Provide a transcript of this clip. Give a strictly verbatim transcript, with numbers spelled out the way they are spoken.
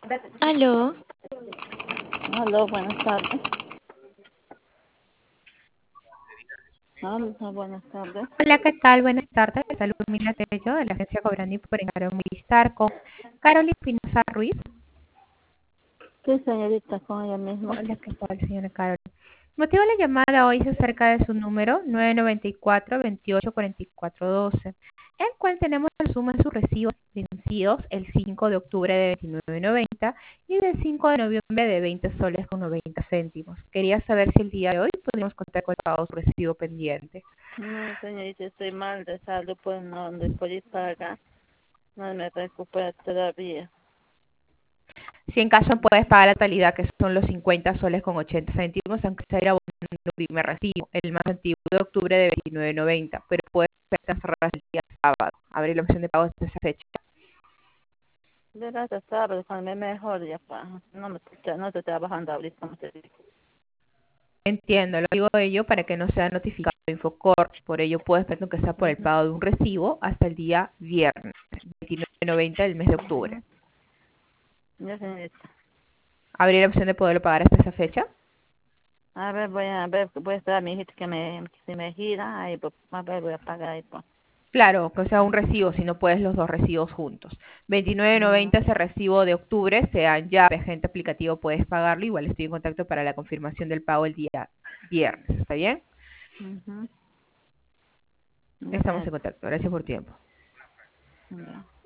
Aló, Aló, buenas tardes. Aló, buenas tardes. Hola, ¿qué tal? Buenas tardes. Salud, Mila Tello, de la agencia Cobrani por encargo militar con Carolina Espinosa Ruiz. Sí, señorita, con ella misma. Hola, ¿qué tal, señora Carolina? Motivo de la llamada hoy es acerca de su número nueve nueve cuatro, veintiocho cuarenta y cuatro doce, el cual tenemos la suma de sus recibos vencidos el cinco de octubre de veintinueve noventa y del cinco de noviembre de veinte soles con noventa céntimos. Quería saber si el día de hoy podríamos contar con el pago de su recibo pendiente. No, señorita, estoy mal de salud, pues no, no puedo pagar. No me recupero todavía. Si en caso puedes pagar la totalidad, que son los cincuenta soles con ochenta céntimos, aunque sea ir abonando el primer recibo, el más antiguo de octubre de veintinueve noventa, pero puedes cerrar el día sábado. Abrir la opción de pago desde esa fecha. De verdad, sábado, cuando me mejor ya, pa. No, me, no estoy trabajando ahorita, como te digo. Entiendo, lo digo ello para que no sea notificado de Infocor, por ello puedes esperar aunque sea por el Ujú, pago de un recibo hasta el día viernes, veintinueve noventa del mes de octubre. ujú. Ya, señorita. Abrir la opción de poderlo pagar hasta esa fecha. A ver, voy a ver, voy a esperar a mi hijita que me, que si me gira, ahí, pues, a ver, voy a pagar ahí, pues. Claro, que sea un recibo, si no puedes los dos recibos juntos. veintinueve No. noventa ese recibo de octubre, sea ya vigente aplicativo, puedes pagarlo. Igual estoy en contacto para la confirmación del pago el día viernes. ¿Está bien? Ujú. Ya, Estamos en señorita. contacto. Gracias por tu tiempo. Ya.